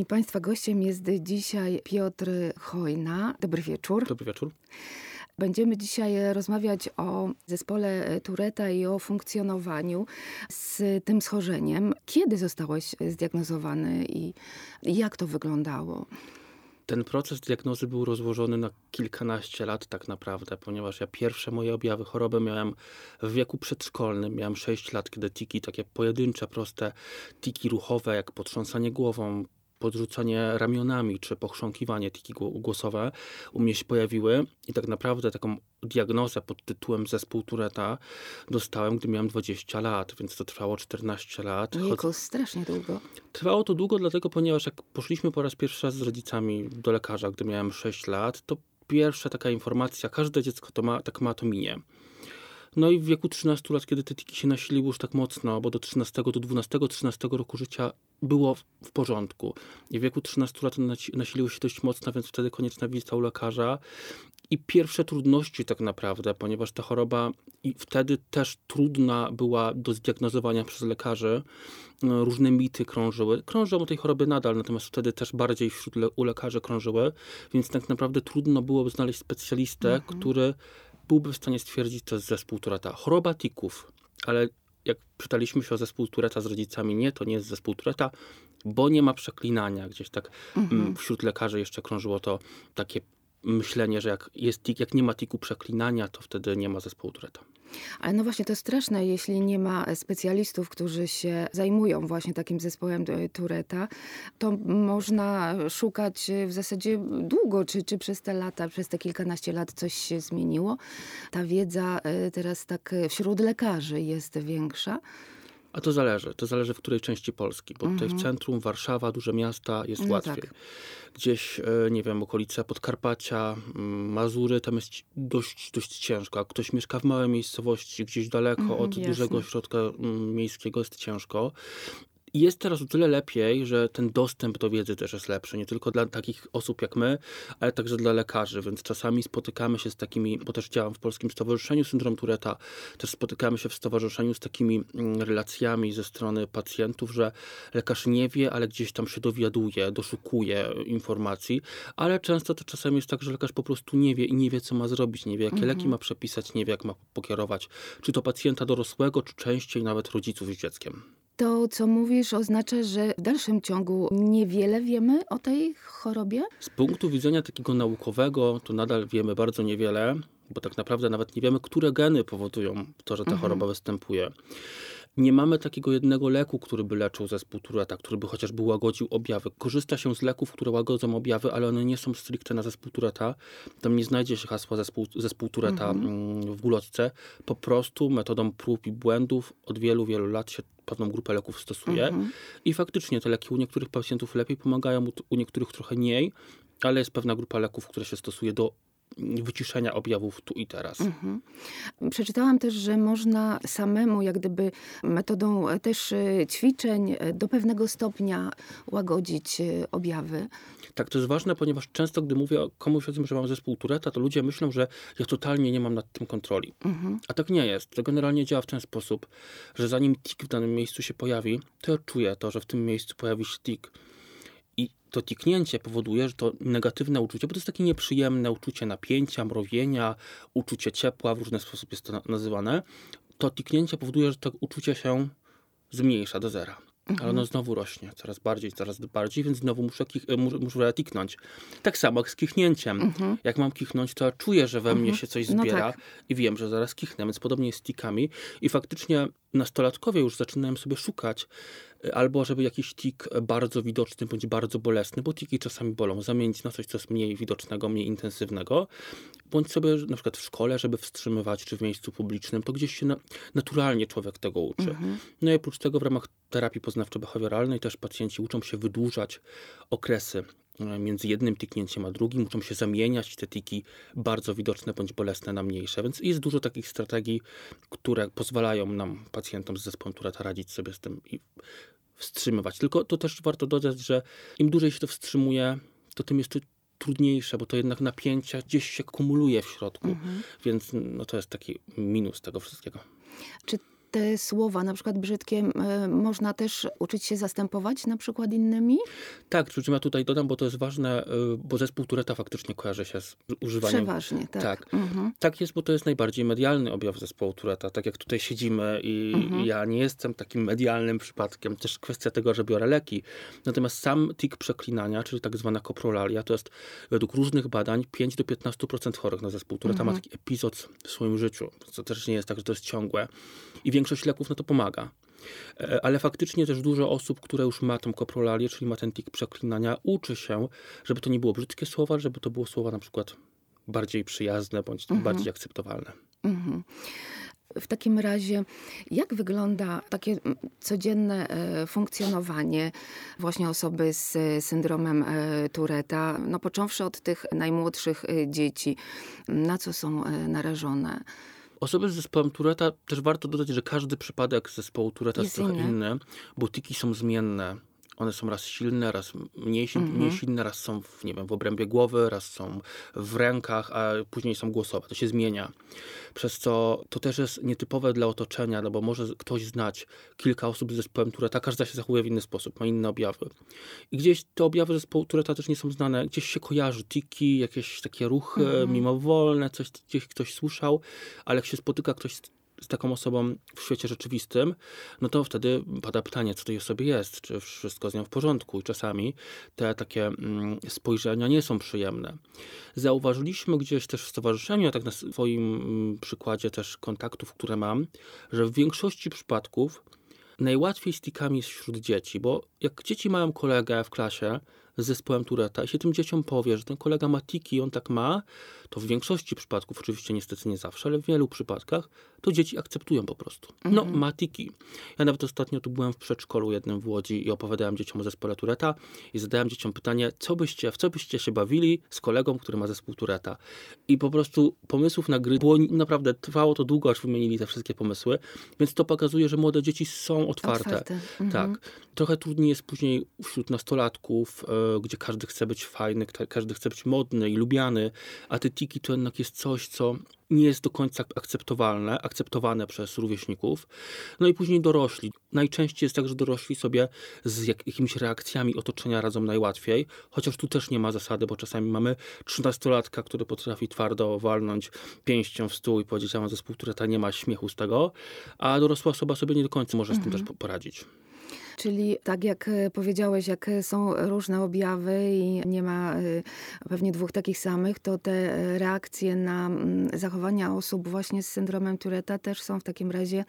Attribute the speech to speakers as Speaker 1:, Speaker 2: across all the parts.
Speaker 1: Państwa gościem jest dzisiaj Piotr Chojna. Dobry wieczór.
Speaker 2: Dobry wieczór.
Speaker 1: Będziemy dzisiaj rozmawiać o zespole Touretta i o funkcjonowaniu z tym schorzeniem. Kiedy zostałeś zdiagnozowany i jak to wyglądało?
Speaker 2: Ten proces diagnozy był rozłożony na kilkanaście lat tak naprawdę, ponieważ ja pierwsze moje objawy choroby miałem w wieku przedszkolnym. Miałem 6 lat, kiedy tiki, takie pojedyncze, proste tiki ruchowe, jak potrząsanie głową, podrzucanie ramionami, czy pochrząkiwanie, tiki głosowe u mnie się pojawiły. I tak naprawdę taką diagnozę pod tytułem zespół Touretta dostałem, gdy miałem 20 lat, więc to trwało 14 lat.
Speaker 1: Jejku, strasznie długo.
Speaker 2: Trwało to długo, dlatego, ponieważ jak poszliśmy po raz pierwszy raz z rodzicami do lekarza, gdy miałem 6 lat, to pierwsza taka informacja, każde dziecko to minie. No i w wieku 13 lat, kiedy te tiki się nasiliły już tak mocno, bo do 13, do 12-13 roku życia było w porządku. I w wieku 13 lat nasiliły się dość mocno, więc wtedy konieczna wizyta u lekarza. I pierwsze trudności tak naprawdę, ponieważ ta choroba i wtedy też trudna była do zdiagnozowania przez lekarzy. Różne mity krążyły. Krążą o tej chorobie nadal, natomiast wtedy też bardziej u lekarzy krążyły. Więc tak naprawdę trudno byłoby znaleźć specjalistę, który byłby w stanie stwierdzić, to jest zespół Touretta. Choroba tików, ale jak pytaliśmy się o zespół Touretta z rodzicami, nie, to nie jest zespół Touretta, bo nie ma przeklinania. Gdzieś tak wśród lekarzy jeszcze krążyło to takie myślenie, że jak jest tik, jak nie ma tiku przeklinania, to wtedy nie ma zespołu Touretta.
Speaker 1: Ale no właśnie to straszne, jeśli nie ma specjalistów, którzy się zajmują właśnie takim zespołem Touretta, to można szukać w zasadzie długo, czy przez te lata, przez te kilkanaście lat coś się zmieniło. Ta wiedza teraz tak wśród lekarzy jest większa.
Speaker 2: A to zależy w której części Polski, bo tutaj w centrum, Warszawa, duże miasta jest łatwiej. Tak. Gdzieś, nie wiem, okolice Podkarpacia, Mazury, tam jest dość ciężko. A ktoś mieszka w małej miejscowości, gdzieś daleko od dużego ośrodka miejskiego, jest ciężko. Jest teraz o tyle lepiej, że ten dostęp do wiedzy też jest lepszy. Nie tylko dla takich osób jak my, ale także dla lekarzy. Więc czasami spotykamy się z takimi, bo też działam w Polskim Stowarzyszeniu Syndrom Touretta, też spotykamy się w stowarzyszeniu z takimi relacjami ze strony pacjentów, że lekarz nie wie, ale gdzieś tam się dowiaduje, doszukuje informacji. Ale często to czasami jest tak, że lekarz po prostu nie wie i nie wie, co ma zrobić. Nie wie, jakie leki ma przepisać, nie wie, jak ma pokierować. Czy to pacjenta dorosłego, czy częściej nawet rodziców z dzieckiem.
Speaker 1: To, co mówisz, oznacza, że w dalszym ciągu niewiele wiemy o tej chorobie?
Speaker 2: Z punktu widzenia takiego naukowego, to nadal wiemy bardzo niewiele, bo tak naprawdę nawet nie wiemy, które geny powodują to, że ta choroba występuje. Nie mamy takiego jednego leku, który by leczył zespół Touretta, który by chociażby łagodził objawy. Korzysta się z leków, które łagodzą objawy, ale one nie są stricte na zespół Touretta. Tam nie znajdzie się hasła zespół Touretta w ulotce. Po prostu metodą prób i błędów od wielu lat się pewną grupę leków stosuje. I faktycznie te leki u niektórych pacjentów lepiej pomagają, u niektórych trochę mniej, ale jest pewna grupa leków, które się stosuje do wyciszenia objawów tu i teraz.
Speaker 1: Przeczytałam też, że można samemu, jak gdyby metodą też ćwiczeń do pewnego stopnia łagodzić objawy.
Speaker 2: Tak, to jest ważne, ponieważ często, gdy mówię komuś o tym, że mam zespół Touretta, to ludzie myślą, że ja totalnie nie mam nad tym kontroli. A tak nie jest. To generalnie działa w ten sposób, że zanim tik w danym miejscu się pojawi, to ja czuję to, że w tym miejscu pojawi się tik. I to tiknięcie powoduje, że to negatywne uczucie, bo to jest takie nieprzyjemne uczucie napięcia, mrowienia, uczucie ciepła, w różny sposób jest to nazywane. To tiknięcie powoduje, że to uczucie się zmniejsza do zera. Ale ono znowu rośnie coraz bardziej, więc znowu muszę tiknąć. Tak samo jak z kichnięciem. Jak mam kichnąć, to ja czuję, że we mnie się coś zbiera i wiem, że zaraz kichnę, więc podobnie jest z tikami. I faktycznie nastolatkowie już zaczynają sobie szukać albo żeby jakiś tik bardzo widoczny bądź bardzo bolesny, bo tiki czasami bolą, zamienić na coś, co jest mniej widocznego, mniej intensywnego, bądź sobie na przykład w szkole, żeby wstrzymywać, czy w miejscu publicznym, to gdzieś się naturalnie człowiek tego uczy. No i oprócz tego w ramach terapii poznawczo-behawioralnej też pacjenci uczą się wydłużać okresy między jednym tiknięciem a drugim, uczą się zamieniać te tiki bardzo widoczne bądź bolesne na mniejsze, więc jest dużo takich strategii, które pozwalają nam, pacjentom z zespołem Touretta, radzić sobie z tym i wstrzymywać. Tylko to też warto dodać, że im dłużej się to wstrzymuje, to tym jest to trudniejsze, bo to jednak napięcie gdzieś się kumuluje w środku, więc no to jest taki minus tego wszystkiego.
Speaker 1: Czy te słowa, na przykład brzydkie, można też uczyć się zastępować na przykład innymi?
Speaker 2: Tak, przy czym ja tutaj dodam, bo to jest ważne, bo zespół Touretta faktycznie kojarzy się z używaniem.
Speaker 1: Przeważnie, tak.
Speaker 2: Tak. Tak jest, bo to jest najbardziej medialny objaw zespołu Touretta. Tak jak tutaj siedzimy i ja nie jestem takim medialnym przypadkiem. Też kwestia tego, że biorę leki. Natomiast sam tik przeklinania, czyli tak zwana koprolalia, to jest według różnych badań 5-15% chorych na zespół Touretta ma taki epizod w swoim życiu. To też nie jest tak, że to jest ciągłe. I większość leków na to pomaga. Ale faktycznie też dużo osób, które już ma tą koprolalię, czyli ma ten tik przeklinania, uczy się, żeby to nie było brzydkie słowa, żeby to było słowa na przykład bardziej przyjazne, bądź bardziej akceptowalne.
Speaker 1: W takim razie, jak wygląda takie codzienne funkcjonowanie właśnie osoby z syndromem Touretta, no począwszy od tych najmłodszych dzieci, na co są narażone?
Speaker 2: Osoby z zespołem Touretta, też warto dodać, że każdy przypadek zespołu Touretta jest trochę inny, bo tiki są zmienne. One są raz silne, raz mniej silne, raz są w obrębie głowy, raz są w rękach, a później są głosowe. To się zmienia. Przez co to też jest nietypowe dla otoczenia, no bo może ktoś znać kilka osób z zespołem Touretta, każda się zachowuje w inny sposób, ma inne objawy. I gdzieś te objawy zespołu Touretta też nie są znane. Gdzieś się kojarzy tiki, jakieś takie ruchy mimowolne, coś gdzieś ktoś słyszał, ale jak się spotyka ktoś z taką osobą w świecie rzeczywistym, no to wtedy pada pytanie, co tej osobie jest, czy wszystko z nią w porządku. I czasami te takie spojrzenia nie są przyjemne. Zauważyliśmy gdzieś też w stowarzyszeniu, a tak na swoim przykładzie też kontaktów, które mam, że w większości przypadków najłatwiej z tikami jest wśród dzieci, bo jak dzieci mają kolegę w klasie z zespołem Touretta i się tym dzieciom powie, że ten kolega ma tiki i on tak ma, to w większości przypadków, oczywiście niestety nie zawsze, ale w wielu przypadkach, to dzieci akceptują po prostu. No, ma tiki. Ja nawet ostatnio tu byłem w przedszkolu jednym w Łodzi i opowiadałem dzieciom o zespole Touretta i zadałem dzieciom pytanie, w co byście się bawili z kolegą, który ma zespół Touretta. I po prostu pomysłów na gry było naprawdę, trwało to długo, aż wymienili te wszystkie pomysły, więc to pokazuje, że młode dzieci są otwarte. Tak. Trochę trudniej jest później wśród nastolatków, gdzie każdy chce być fajny, każdy chce być modny i lubiany, a te tiki to jednak jest coś, co nie jest do końca akceptowane przez rówieśników. No i później dorośli. Najczęściej jest tak, że dorośli sobie z jakimiś reakcjami otoczenia radzą najłatwiej, chociaż tu też nie ma zasady, bo czasami mamy 13-latka, który potrafi twardo walnąć pięścią w stół i powiedzieć, że mam zespół Touretta, nie ma śmiechu z tego, a dorosła osoba sobie nie do końca może z tym też poradzić.
Speaker 1: Czyli tak jak powiedziałeś, jak są różne objawy i nie ma pewnie dwóch takich samych, to te reakcje na zachowania osób właśnie z syndromem Touretta też są w takim razie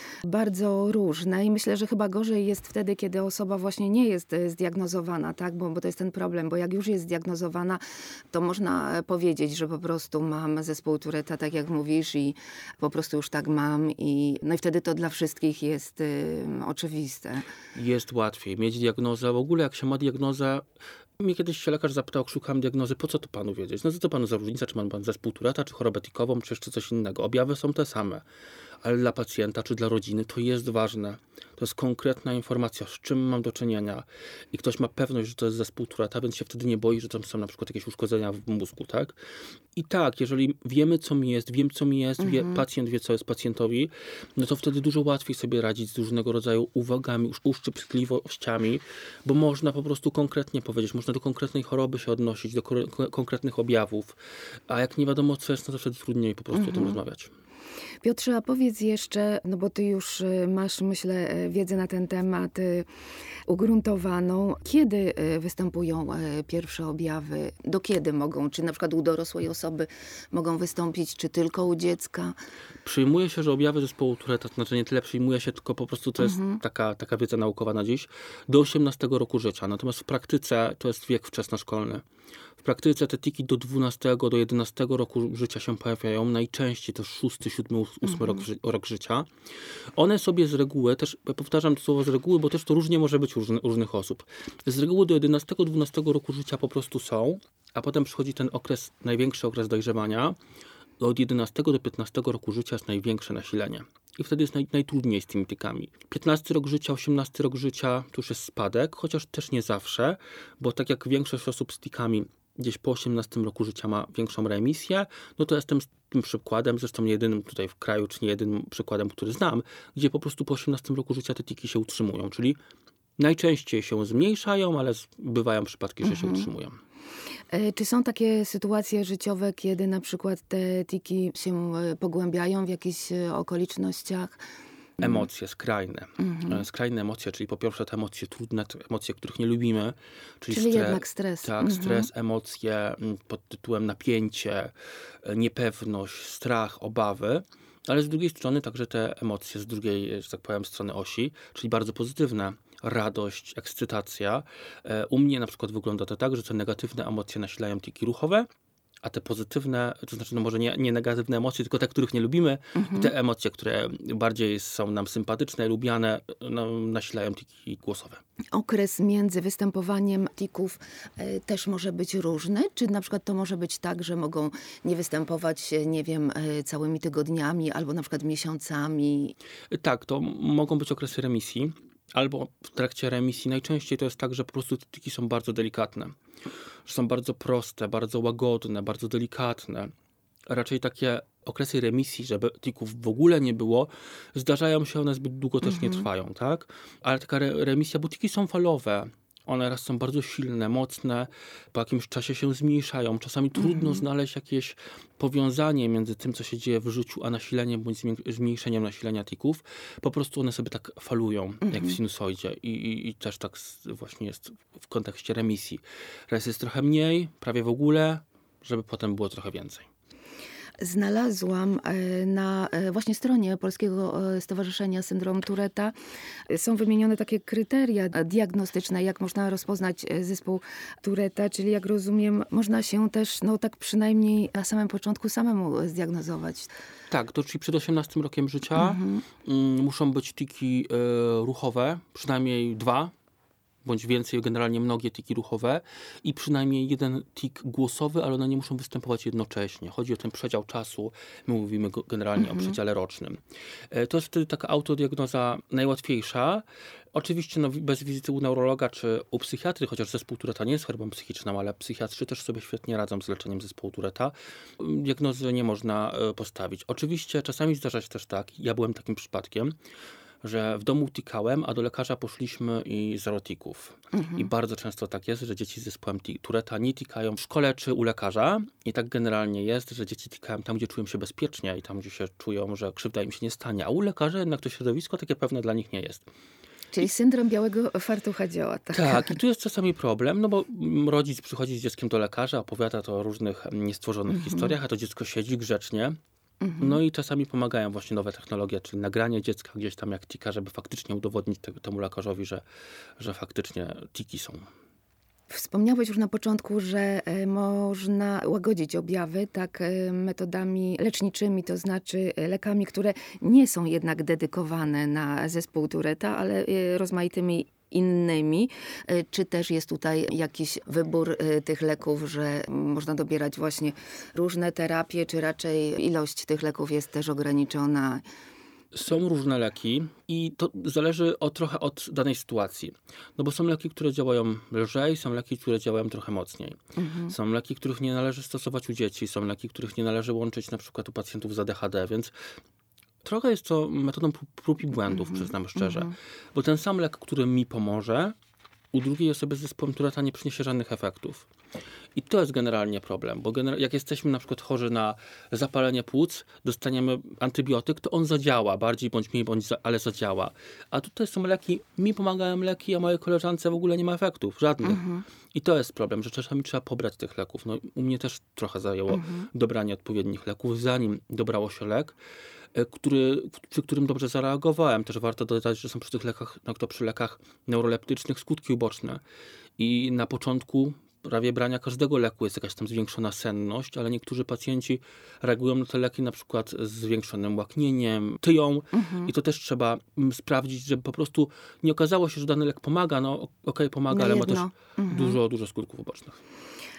Speaker 1: bardzo różne i myślę, że chyba gorzej jest wtedy, kiedy osoba właśnie nie jest zdiagnozowana, tak? Bo to jest ten problem, bo jak już jest zdiagnozowana, to można powiedzieć, że po prostu mam zespół Touretta, tak jak mówisz, i po prostu już tak mam no i wtedy to dla wszystkich jest oczywiste.
Speaker 2: Jest łatwiej mieć diagnozę. W ogóle jak się ma diagnozę, mnie kiedyś się lekarz zapytał, szukam diagnozy, po co to panu wiedzieć? No co to panu za różnica, czy ma pan zespół Touretta, czy chorobę tikową, czy jeszcze coś innego. Objawy są te same, ale dla pacjenta, czy dla rodziny to jest ważne. To jest konkretna informacja, z czym mam do czynienia. I ktoś ma pewność, że to jest zespół Touretta, więc się wtedy nie boi, że tam są na przykład jakieś uszkodzenia w mózgu, tak? I tak, jeżeli wiemy, co mi jest, pacjent wie, co jest pacjentowi, no to wtedy dużo łatwiej sobie radzić z różnego rodzaju uwagami, uszczypliwościami, bo można po prostu konkretnie powiedzieć, można do konkretnej choroby się odnosić, do konkretnych objawów, a jak nie wiadomo, co jest, no to wtedy trudniej po prostu o tym rozmawiać.
Speaker 1: Piotrze, a powiedz jeszcze, no bo ty już masz, myślę, wiedzę na ten temat ugruntowaną. Kiedy występują pierwsze objawy? Do kiedy mogą? Czy na przykład u dorosłej osoby mogą wystąpić, czy tylko u dziecka?
Speaker 2: Przyjmuje się, że objawy zespołu Touretta, to znaczy nie tyle przyjmuje się, tylko po prostu to jest taka wiedza naukowa na dziś, do 18 roku życia. Natomiast w praktyce to jest wiek wczesnoszkolny. W praktyce te tiki do 12, do 11 roku życia się pojawiają. Najczęściej to 6, 7, 8 rok życia. One sobie z reguły, też powtarzam to słowo z reguły, bo też to różnie może być u różnych osób. Z reguły do 11, 12 roku życia po prostu są, a potem przychodzi ten okres, największy okres dojrzewania. Od 11 do 15 roku życia jest największe nasilenie. I wtedy jest najtrudniej z tymi tykami. 15 rok życia, 18 rok życia to już jest spadek, chociaż też nie zawsze, bo tak jak większość osób z tikami gdzieś po 18 roku życia ma większą remisję, no to jestem tym przykładem, zresztą nie jedynym tutaj w kraju, czy nie jedynym przykładem, który znam, gdzie po prostu po 18 roku życia te tiki się utrzymują, czyli najczęściej się zmniejszają, ale bywają przypadki, że się utrzymują.
Speaker 1: Czy są takie sytuacje życiowe, kiedy na przykład te tiki się pogłębiają w jakichś okolicznościach?
Speaker 2: Emocje skrajne. Skrajne emocje, czyli po pierwsze te emocje trudne, te emocje, których nie lubimy.
Speaker 1: Czyli jednak stres.
Speaker 2: Tak, stres, emocje pod tytułem napięcie, niepewność, strach, obawy. Ale z drugiej strony także te emocje z drugiej, że tak powiem, strony osi, czyli bardzo pozytywne. Radość, ekscytacja. U mnie na przykład wygląda to tak, że te negatywne emocje nasilają tiki ruchowe, a te pozytywne, to znaczy no może nie negatywne emocje, tylko te, których nie lubimy, i te emocje, które bardziej są nam sympatyczne, lubiane, no, nasilają tiki głosowe.
Speaker 1: Okres między występowaniem tików też może być różny? Czy na przykład to może być tak, że mogą nie występować, nie wiem, całymi tygodniami albo na przykład miesiącami?
Speaker 2: Tak, to mogą być okresy remisji, albo w trakcie remisji. Najczęściej to jest tak, że po prostu te tiki są bardzo delikatne. Że są bardzo proste, bardzo łagodne, bardzo delikatne. Raczej takie okresy remisji, żeby tików w ogóle nie było, zdarzają się, one zbyt długo też nie trwają, tak? Ale taka remisja, bo tiki są falowe. One raz są bardzo silne, mocne, po jakimś czasie się zmniejszają. Czasami trudno znaleźć jakieś powiązanie między tym, co się dzieje w życiu, a nasileniem bądź zmniejszeniem nasilenia tików. Po prostu one sobie tak falują, jak w sinusoidzie. I też tak właśnie jest w kontekście remisji. Raz jest trochę mniej, prawie w ogóle, żeby potem było trochę więcej.
Speaker 1: Znalazłam na właśnie stronie Polskiego Stowarzyszenia Syndrom Touretta są wymienione takie kryteria diagnostyczne, jak można rozpoznać zespół Touretta, czyli jak rozumiem, można się też, no tak przynajmniej na samym początku samemu zdiagnozować.
Speaker 2: Tak, to czyli przed 18 rokiem życia muszą być tiki ruchowe, przynajmniej 2, bądź więcej, generalnie mnogie tiki ruchowe i przynajmniej jeden tik głosowy, ale one nie muszą występować jednocześnie. Chodzi o ten przedział czasu, my mówimy generalnie o przedziale rocznym. To jest wtedy taka autodiagnoza najłatwiejsza. Oczywiście no, bez wizyty u neurologa czy u psychiatry, chociaż zespół Touretta nie jest chorobą psychiczną, ale psychiatrzy też sobie świetnie radzą z leczeniem zespołu Touretta. Diagnozy nie można postawić. Oczywiście czasami zdarza się też tak, ja byłem takim przypadkiem, że w domu tikałem, a do lekarza poszliśmy i zero tików. I bardzo często tak jest, że dzieci z zespołem Touretta nie tikają w szkole czy u lekarza. I tak generalnie jest, że dzieci tikają tam, gdzie czują się bezpiecznie i tam, gdzie się czują, że krzywda im się nie stanie. A u lekarza jednak to środowisko takie pewne dla nich nie jest.
Speaker 1: Czyli syndrom białego fartucha działa, tak?
Speaker 2: Tak, i tu jest czasami problem, no bo rodzic przychodzi z dzieckiem do lekarza, opowiada to o różnych niestworzonych historiach, a to dziecko siedzi grzecznie. No i czasami pomagają właśnie nowe technologie, czyli nagranie dziecka gdzieś tam jak tika, żeby faktycznie udowodnić temu lekarzowi, że faktycznie tiki są.
Speaker 1: Wspomniałeś już na początku, że można łagodzić objawy tak metodami leczniczymi, to znaczy lekami, które nie są jednak dedykowane na zespół Touretta, ale rozmaitymi innymi. Czy też jest tutaj jakiś wybór tych leków, że można dobierać właśnie różne terapie, czy raczej ilość tych leków jest też ograniczona?
Speaker 2: Są różne leki i to zależy trochę od danej sytuacji. No bo są leki, które działają lżej, są leki, które działają trochę mocniej. Są leki, których nie należy stosować u dzieci, są leki, których nie należy łączyć na przykład u pacjentów z ADHD, więc trochę jest to metodą prób i błędów, przyznam szczerze. Bo ten sam lek, który mi pomoże, u drugiej osoby z zespołem Touretta nie przyniesie żadnych efektów. I to jest generalnie problem, bo jak jesteśmy na przykład chorzy na zapalenie płuc, dostaniemy antybiotyk, to on zadziała, bardziej bądź mniej, ale zadziała. A tutaj są leki, mi pomagają leki, a mojej koleżance w ogóle nie ma efektów, żadnych. I to jest problem, że czasami trzeba pobrać tych leków. No, u mnie też trochę zajęło dobranie odpowiednich leków, zanim dobrało się lek, przy którym dobrze zareagowałem. Też warto dodać, że są przy tych lekach, przy lekach neuroleptycznych skutki uboczne. I na początku prawie brania każdego leku jest jakaś tam zwiększona senność, ale niektórzy pacjenci reagują na te leki na przykład z zwiększonym łaknieniem, tyją i to też trzeba sprawdzić, żeby po prostu nie okazało się, że dany lek pomaga. No okej, pomaga, ale ma też dużo skutków ubocznych.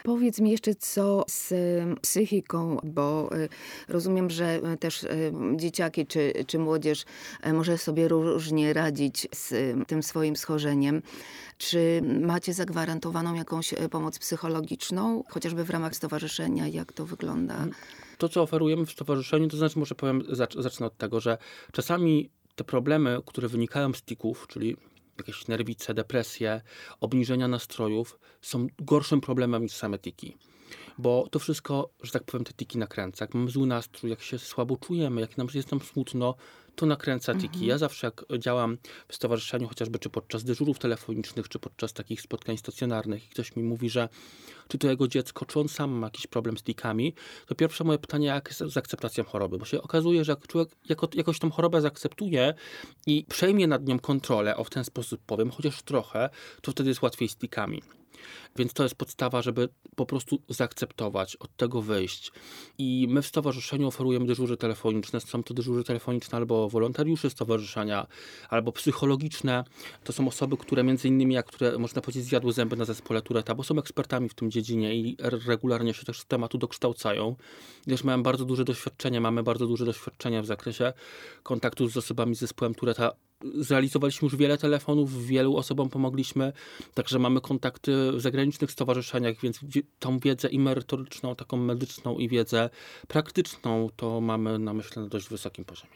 Speaker 1: Powiedz mi jeszcze, co z psychiką, bo rozumiem, że też dzieciaki czy młodzież może sobie różnie radzić z tym swoim schorzeniem. Czy macie zagwarantowaną jakąś pomoc psychologiczną, chociażby w ramach stowarzyszenia? Jak to wygląda?
Speaker 2: To, co oferujemy w stowarzyszeniu, to znaczy, może powiem, zacznę od tego, że czasami te problemy, które wynikają z tików, czyli jakieś nerwice, depresje, obniżenia nastrojów, są gorszym problemem niż same tiki. Bo to wszystko, że tak powiem, te tiki nakręca. Jak mamy zły nastrój, jak się słabo czujemy, jak jest nam smutno, to nakręca tiki. Ja zawsze jak działam w stowarzyszeniu, chociażby czy podczas dyżurów telefonicznych, czy podczas takich spotkań stacjonarnych i ktoś mi mówi, że czy to jego dziecko, czy on sam ma jakiś problem z tikami, to pierwsze moje pytanie, jak jest z akceptacją choroby? Bo się okazuje, że jak człowiek jakoś tą chorobę zaakceptuje i przejmie nad nią kontrolę, o w ten sposób powiem, chociaż trochę, to wtedy jest łatwiej z tikami. Więc to jest podstawa, żeby po prostu zaakceptować, od tego wyjść. I my w stowarzyszeniu oferujemy dyżury telefoniczne. Są to dyżury telefoniczne albo wolontariuszy stowarzyszenia, albo psychologiczne. To są osoby, które między innymi, które można powiedzieć zjadły zęby na zespole Touretta, bo są ekspertami w tym dziedzinie i regularnie się też z tematu dokształcają. Też mamy bardzo duże doświadczenie w zakresie kontaktu z osobami z zespołem Touretta. Zrealizowaliśmy już wiele telefonów, wielu osobom pomogliśmy, także mamy kontakty w zagranicznych stowarzyszeniach, więc tą wiedzę i merytoryczną, taką medyczną i wiedzę praktyczną to mamy myślę na dość wysokim poziomie.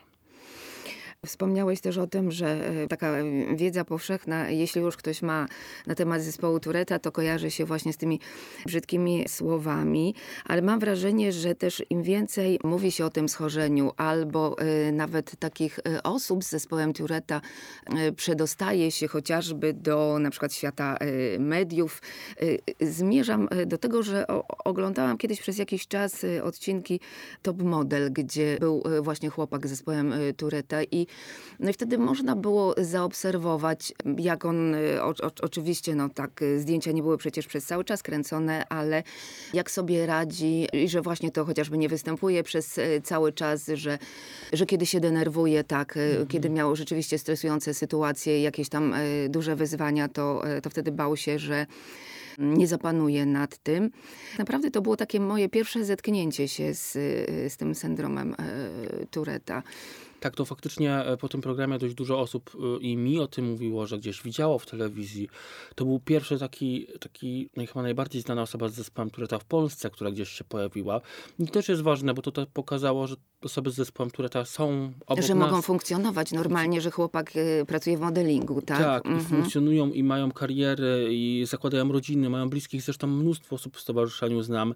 Speaker 1: Wspomniałeś też o tym, że taka wiedza powszechna, jeśli już ktoś ma na temat zespołu Touretta, to kojarzy się właśnie z tymi brzydkimi słowami, ale mam wrażenie, że też im więcej mówi się o tym schorzeniu, albo nawet takich osób z zespołem Touretta przedostaje się chociażby do na przykład świata mediów. Zmierzam do tego, że oglądałam kiedyś przez jakiś czas odcinki Top Model, gdzie był właśnie chłopak z zespołem Touretta no i wtedy można było zaobserwować, jak on, oczywiście zdjęcia nie były przecież przez cały czas kręcone, ale jak sobie radzi i że właśnie to chociażby nie występuje przez cały czas, że kiedy się denerwuje, kiedy miał rzeczywiście stresujące sytuacje, jakieś tam duże wyzwania, to wtedy bał się, że nie zapanuje nad tym. Naprawdę to było takie moje pierwsze zetknięcie się z tym syndromem Touretta.
Speaker 2: Tak, to faktycznie po tym programie dość dużo osób i mi o tym mówiło, że gdzieś widziało w telewizji. To był pierwszy taki chyba najbardziej znana osoba z zespołem Touretta w Polsce, która gdzieś się pojawiła. I to też jest ważne, bo to pokazało, że osoby z zespołem Touretta są obok
Speaker 1: Że
Speaker 2: nas.
Speaker 1: mogą funkcjonować normalnie, że chłopak pracuje w modelingu, tak?
Speaker 2: Tak, i funkcjonują i mają kariery i zakładają rodziny, mają bliskich, zresztą mnóstwo osób w stowarzyszeniu znam.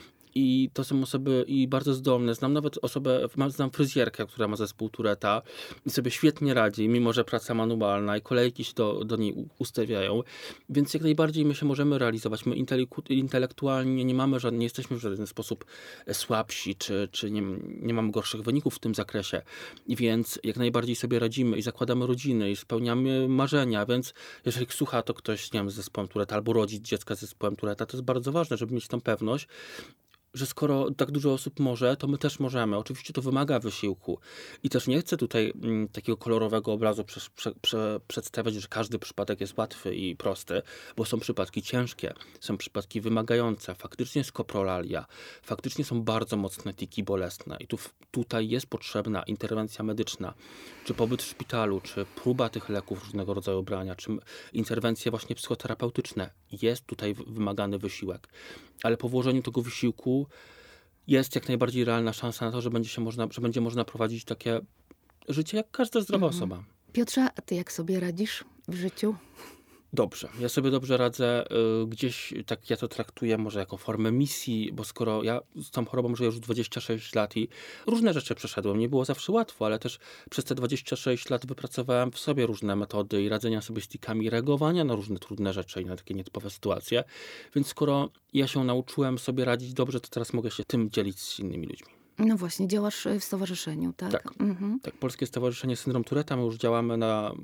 Speaker 2: I to są osoby i bardzo zdolne. Znam nawet znam fryzjerkę, która ma zespół Touretta i sobie świetnie radzi, mimo że praca manualna i kolejki się do niej ustawiają. Więc jak najbardziej my się możemy realizować. My intelektualnie nie jesteśmy w żaden sposób słabsi, czy nie mamy gorszych wyników w tym zakresie. I więc jak najbardziej sobie radzimy i zakładamy rodziny i spełniamy marzenia. Więc jeżeli słucha to ktoś, nie wiem, z zespołem Touretta albo rodzic dziecka z zespołem Touretta, to jest bardzo ważne, żeby mieć tą pewność, że skoro tak dużo osób może, to my też możemy. Oczywiście to wymaga wysiłku. I też nie chcę tutaj takiego kolorowego obrazu przedstawiać, że każdy przypadek jest łatwy i prosty, bo są przypadki ciężkie, są przypadki wymagające. Faktycznie jest koprolalia, faktycznie są bardzo mocne tiki bolesne. I tutaj jest potrzebna interwencja medyczna, czy pobyt w szpitalu, czy próba tych leków różnego rodzaju brania, czy interwencje właśnie psychoterapeutyczne. Jest tutaj wymagany wysiłek. Ale po włożeniu tego wysiłku jest jak najbardziej realna szansa na to, że będzie można prowadzić takie życie jak każda zdrowa osoba.
Speaker 1: Piotrze, a ty jak sobie radzisz w życiu?
Speaker 2: Dobrze. Ja sobie dobrze radzę. Gdzieś tak ja to traktuję może jako formę misji, bo skoro ja z tą chorobą żyję już 26 lat i różne rzeczy przeszedłem. Nie było zawsze łatwo, ale też przez te 26 lat wypracowałem w sobie różne metody i radzenia sobie z tikami, reagowania na różne trudne rzeczy i na takie nietypowe sytuacje. Więc skoro ja się nauczyłem sobie radzić dobrze, to teraz mogę się tym dzielić z innymi ludźmi.
Speaker 1: No właśnie, działasz w stowarzyszeniu, tak?
Speaker 2: Tak, Polskie Stowarzyszenie Syndrom Touretta. My już działamy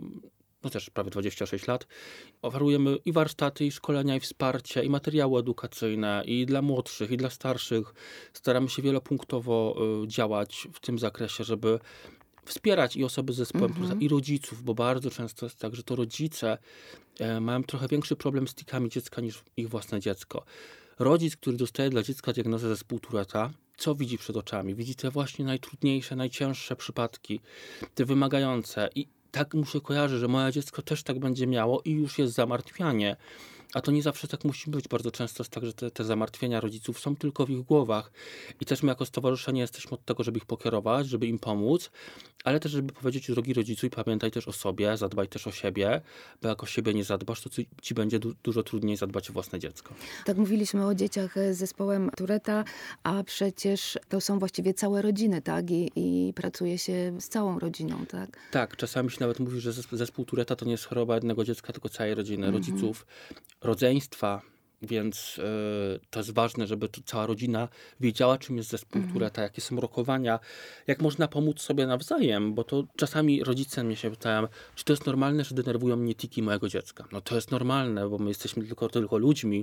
Speaker 2: też prawie 26 lat. Oferujemy i warsztaty, i szkolenia, i wsparcie, i materiały edukacyjne, i dla młodszych, i dla starszych. Staramy się wielopunktowo działać w tym zakresie, żeby wspierać i osoby z zespołem Touretta, i rodziców, bo bardzo często jest tak, że to rodzice mają trochę większy problem z tikami dziecka niż ich własne dziecko. rodzic, który dostaje dla dziecka diagnozę zespół Tourett'a, co widzi przed oczami? Widzi te właśnie najtrudniejsze, najcięższe przypadki, te wymagające. I tak mu się kojarzy, że moje dziecko też tak będzie miało i już jest zamartwianie. A to nie zawsze tak musi być. Bardzo często jest tak, że te zamartwienia rodziców są tylko w ich głowach. I też my jako stowarzyszenie jesteśmy od tego, żeby ich pokierować, żeby im pomóc, ale też żeby powiedzieć, drogi rodzicu, i pamiętaj też o sobie, zadbaj też o siebie, bo jak o siebie nie zadbasz, to ci będzie dużo trudniej zadbać o własne dziecko.
Speaker 1: Tak mówiliśmy o dzieciach z zespołem Tourett'a, a przecież to są właściwie całe rodziny, tak? I pracuje się z całą rodziną, tak?
Speaker 2: Tak, czasami się nawet mówi, że zespół Tourett'a to nie jest choroba jednego dziecka, tylko całej rodziny, rodziców, rodzeństwa, więc to jest ważne, żeby cała rodzina wiedziała, czym jest zespół Tourett'a, jakie są rokowania, jak można pomóc sobie nawzajem, bo to czasami rodzice mnie się pytają, czy to jest normalne, że denerwują mnie tiki mojego dziecka. No to jest normalne, bo my jesteśmy tylko ludźmi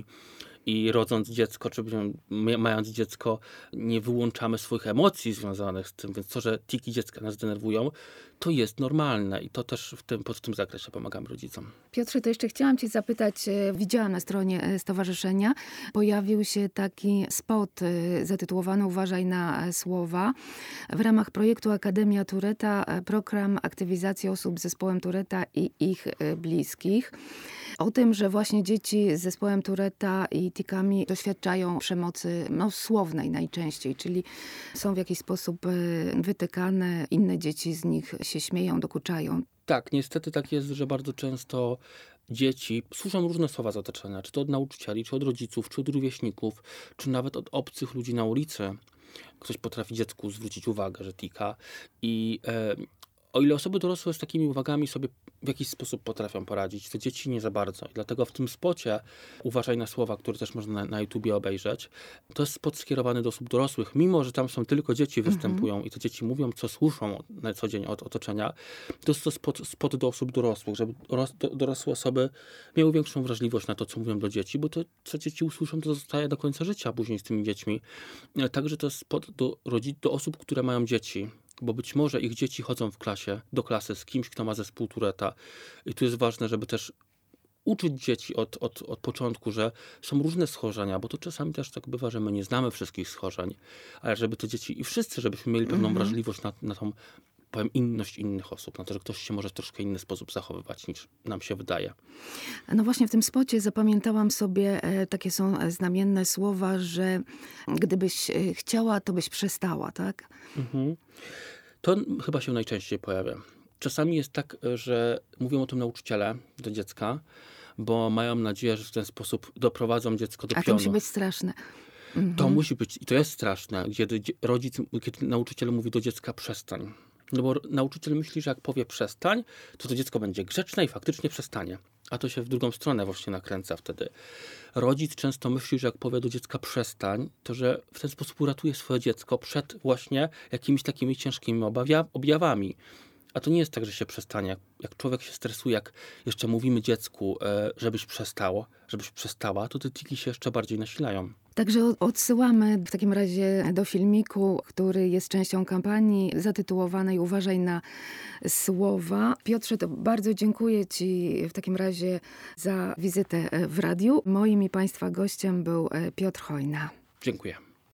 Speaker 2: i rodząc dziecko, czy mając dziecko, nie wyłączamy swoich emocji związanych z tym, więc to, że tiki dziecka nas denerwują, to jest normalne i to też w tym zakresie pomagamy rodzicom.
Speaker 1: Piotrze, to jeszcze chciałam cię zapytać, widziałam na stronie stowarzyszenia, pojawił się taki spot zatytułowany Uważaj na słowa. W ramach projektu Akademia Tourett'a program aktywizacji osób z zespołem Tourett'a i ich bliskich. O tym, że właśnie dzieci z zespołem Tourett'a i tikami doświadczają przemocy słownej najczęściej, czyli są w jakiś sposób wytykane, inne dzieci z nich się śmieją, dokuczają.
Speaker 2: Tak, niestety tak jest, że bardzo często dzieci słyszą różne słowa z otoczenia, czy to od nauczycieli, czy od rodziców, czy od rówieśników, czy nawet od obcych ludzi na ulicy. Ktoś potrafi dziecku zwrócić uwagę, że tika. I o ile osoby dorosłe z takimi uwagami sobie w jakiś sposób potrafią poradzić, to dzieci nie za bardzo. I dlatego w tym spocie Uważaj na słowa, który też można na YouTubie obejrzeć, to jest spot skierowany do osób dorosłych. Mimo że tam są tylko dzieci występują i te dzieci mówią, co słyszą na co dzień od otoczenia, to jest to spot do osób dorosłych, żeby dorosłe osoby miały większą wrażliwość na to, co mówią do dzieci, bo to, co dzieci usłyszą, to zostaje do końca życia później z tymi dziećmi. Także to jest spot do osób, które mają dzieci, bo być może ich dzieci chodzą do klasy z kimś, kto ma zespół Tourett'a. I tu jest ważne, żeby też uczyć dzieci od początku, że są różne schorzenia, bo to czasami też tak bywa, że my nie znamy wszystkich schorzeń, ale żeby te dzieci i wszyscy, żebyśmy mieli pewną wrażliwość na tą, powiem, inność innych osób, na to, że ktoś się może w troszkę inny sposób zachowywać, niż nam się wydaje.
Speaker 1: No właśnie w tym spocie zapamiętałam sobie, takie są znamienne słowa, że gdybyś chciała, to byś przestała, tak?
Speaker 2: To chyba się najczęściej pojawia. Czasami jest tak, że mówią o tym nauczyciele do dziecka, bo mają nadzieję, że w ten sposób doprowadzą dziecko do pionu.
Speaker 1: A to musi być straszne.
Speaker 2: To musi być, i to jest straszne, kiedy nauczyciel mówi do dziecka przestań. No bo nauczyciel myśli, że jak powie przestań, to dziecko będzie grzeczne i faktycznie przestanie. A to się w drugą stronę właśnie nakręca wtedy. Rodzic często myśli, że jak powie do dziecka przestań, to że w ten sposób uratuje swoje dziecko przed właśnie jakimiś takimi ciężkimi objawami. A to nie jest tak, że się przestanie. Jak człowiek się stresuje, jak jeszcze mówimy dziecku, żebyś przestała, to te tiki się jeszcze bardziej nasilają.
Speaker 1: Także odsyłamy w takim razie do filmiku, który jest częścią kampanii zatytułowanej Uważaj na słowa. Piotrze, to bardzo dziękuję ci w takim razie za wizytę w radiu. Moim i państwa gościem był Piotr Hojna.
Speaker 2: Dziękuję.